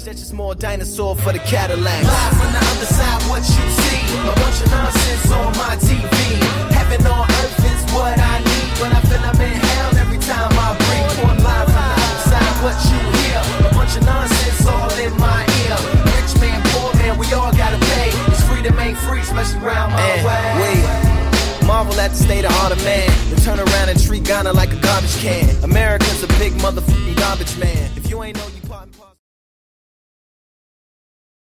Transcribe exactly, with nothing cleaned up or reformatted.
that's just more dinosaur for the Cadillacs. Live from the other side, what you see, a bunch of nonsense on my T V. Heaven on earth is what I need, but I feel I'm in hell every time I breathe. On live from the other side, what you hear, a bunch of nonsense all in my ear. Rich man, poor man, we all gotta pay. It's freedom ain't free, especially around my Man, way. wait. Marvel at the state of art of man, and turn around and treat Ghana like a garbage can. America's a big motherfucking garbage man. If you ain't know you